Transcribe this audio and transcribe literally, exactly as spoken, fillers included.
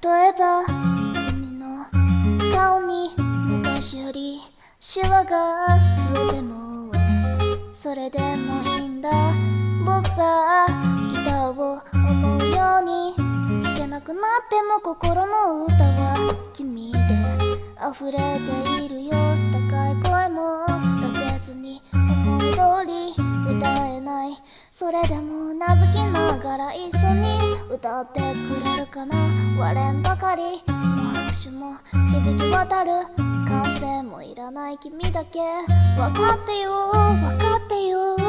例えば君の顔に昔よりシワが増えてもそれでもいいんだ。僕がギターを思うように弾けなくなっても心の歌は君で溢れているよ。高い声も出せずに思い通り歌えない。それでもうなずきながら一緒に歌ってくれるかな。割れんばかりの拍手も響き渡る。歓声もいらない君だけ分かってよ分かってよ。